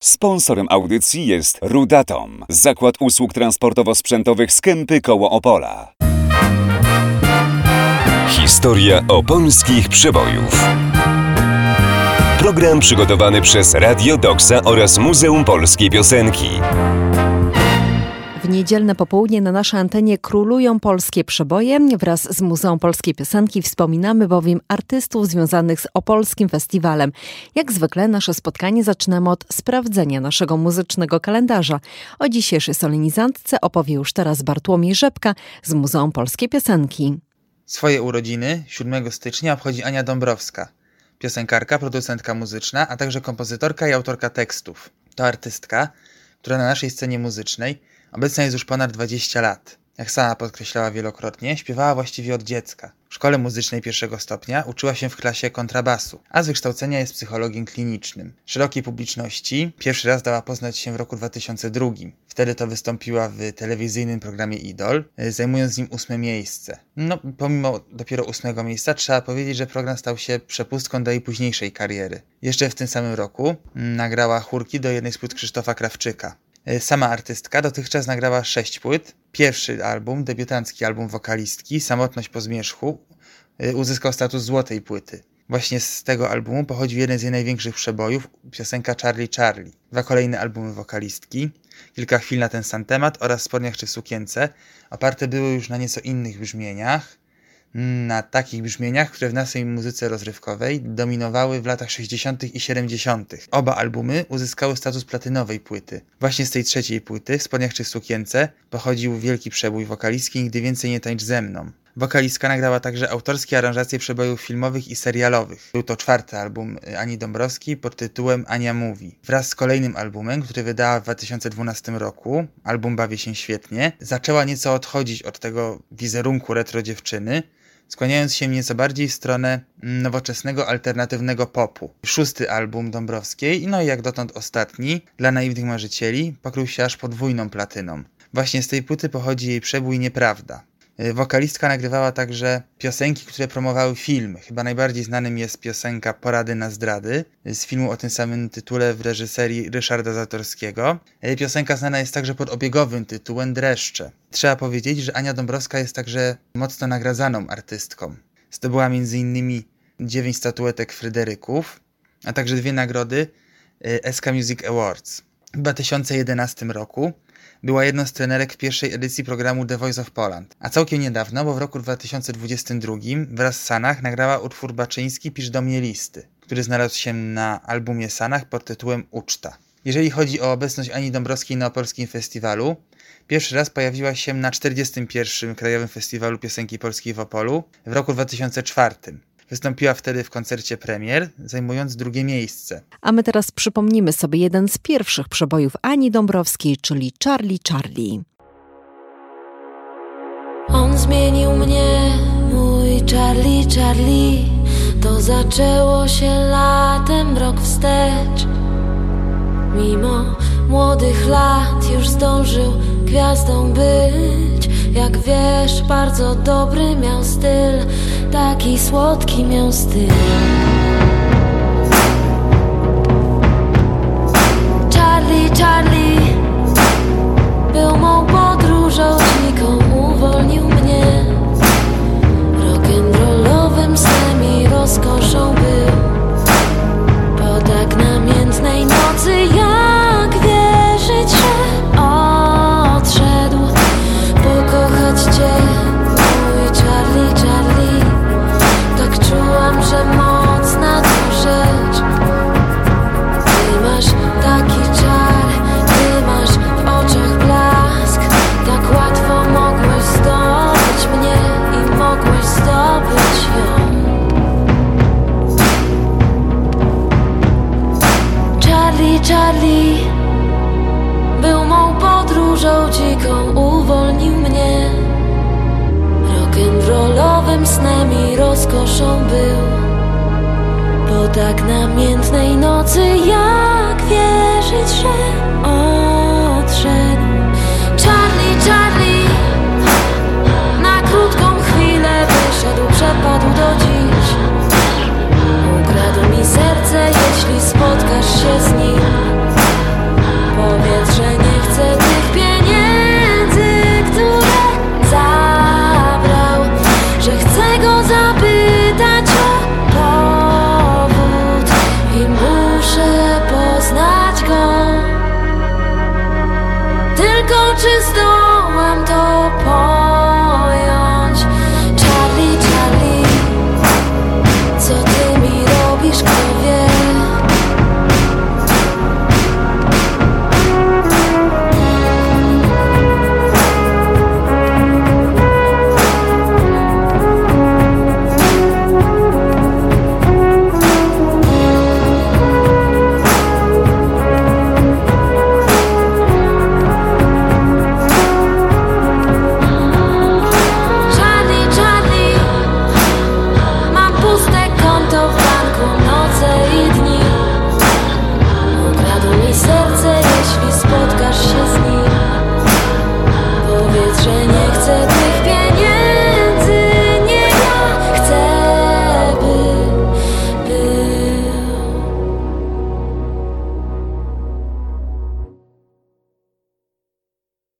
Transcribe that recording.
Sponsorem audycji jest Rudatom, zakład usług transportowo-sprzętowych z Kępy koło Opola. Historia opolskich przebojów. Program przygotowany przez Radio Doksa oraz Muzeum Polskiej Piosenki. W niedzielne popołudnie na naszej antenie królują polskie przeboje. Wraz z Muzeum Polskiej Piosenki wspominamy bowiem artystów związanych z opolskim festiwalem. Jak zwykle nasze spotkanie zaczynamy od sprawdzenia naszego muzycznego kalendarza. O dzisiejszej solenizantce opowie już teraz Bartłomiej Rzepka z Muzeum Polskiej Piosenki. Swoje urodziny 7 stycznia obchodzi Ania Dąbrowska, piosenkarka, producentka muzyczna, a także kompozytorka i autorka tekstów. To artystka, która na naszej scenie muzycznej obecna jest już ponad 20 lat. Jak sama podkreślała wielokrotnie, śpiewała właściwie od dziecka. W szkole muzycznej 1. stopnia uczyła się w klasie kontrabasu, a z wykształcenia jest psychologiem klinicznym. Szerokiej publiczności pierwszy raz dała poznać się w roku 2002. Wtedy to wystąpiła w telewizyjnym programie Idol, zajmując z nim 8. miejsce. Pomimo dopiero 8. miejsca trzeba powiedzieć, że program stał się przepustką do jej późniejszej kariery. Jeszcze w tym samym roku nagrała chórki do jednej z płyt Krzysztofa Krawczyka. Sama artystka dotychczas nagrała 6 płyt. Pierwszy album, debiutancki album wokalistki, Samotność po zmierzchu, uzyskał status złotej płyty. Właśnie z tego albumu pochodzi jeden z jej największych przebojów, piosenka Charlie Charlie. 2 kolejne albumy wokalistki, Kilka chwil na ten sam temat oraz Spodniach czy w sukience, oparte były już na nieco innych brzmieniach, na takich brzmieniach, które w naszej muzyce rozrywkowej dominowały w latach 60. i 70. Oba albumy uzyskały status platynowej płyty. Właśnie z tej trzeciej płyty, w Spodniach czy w sukience, pochodził wielki przebój wokalistki Nigdy więcej nie tańcz ze mną. Wokalistka nagrała także autorskie aranżacje przebojów filmowych i serialowych. Był to 4. album Ani Dąbrowskiej pod tytułem Ania Mówi. Wraz z kolejnym albumem, który wydała w 2012 roku, album Bawię się świetnie, zaczęła nieco odchodzić od tego wizerunku retro dziewczyny, skłaniając się nieco bardziej w stronę nowoczesnego, alternatywnego popu. 6. album Dąbrowskiej, i jak dotąd ostatni, Dla naiwnych marzycieli, pokrył się aż podwójną platyną. Właśnie z tej płyty pochodzi jej przebój Nieprawda. Wokalistka nagrywała także piosenki, które promowały filmy. Chyba najbardziej znanym jest piosenka Porady na zdrady z filmu o tym samym tytule w reżyserii Ryszarda Zatorskiego. Piosenka znana jest także pod obiegowym tytułem Dreszcze. Trzeba powiedzieć, że Ania Dąbrowska jest także mocno nagradzaną artystką. Zdobyła m.in. 9 statuetek Fryderyków, a także 2 nagrody SK Music Awards. W 2011 roku była jedną z trenerek w pierwszej edycji programu The Voice of Poland. A całkiem niedawno, bo w roku 2022 wraz z Sanach nagrała utwór Baczyński Pisz do mnie listy, który znalazł się na albumie Sanach pod tytułem Uczta. Jeżeli chodzi o obecność Ani Dąbrowskiej na opolskim festiwalu, pierwszy raz pojawiła się na 41. Krajowym Festiwalu Piosenki Polskiej w Opolu w roku 2004. Wystąpiła wtedy w koncercie premier, zajmując 2. miejsce. A my teraz przypomnimy sobie jeden z pierwszych przebojów Ani Dąbrowskiej, czyli Charlie Charlie. On zmienił mnie, mój Charlie Charlie. To zaczęło się latem, rok wstecz. Mimo młodych lat już zdążył gwiazdą być. Jak wiesz, bardzo dobry miał styl, taki słodki miał styl. Charlie, Charlie był mą podróżą dziką, uwolnił mnie. Rock'n'rollowym snem i rozkoszą był. Po tak namiętnej nocy, jak wierzyć, że odszedł pokochać cię, mój Charlie, Charlie. Tak czułam, że mocna to rzecz. Ty masz taki czar, ty masz w oczach blask. Tak łatwo mogłeś zdobyć mnie i mogłeś zdobyć ją. Charlie, Charlie był mą podróżą dziką, uwolnił mnie. Rock'n'rollowym snem i rozkoszą był. Po tak namiętnej nocy, jak wierzyć, że odszedł. Charlie, Charlie na krótką chwilę wyszedł, przepadł do dziś. Ukradł mi serce, jeśli spotkasz się z nim. czystą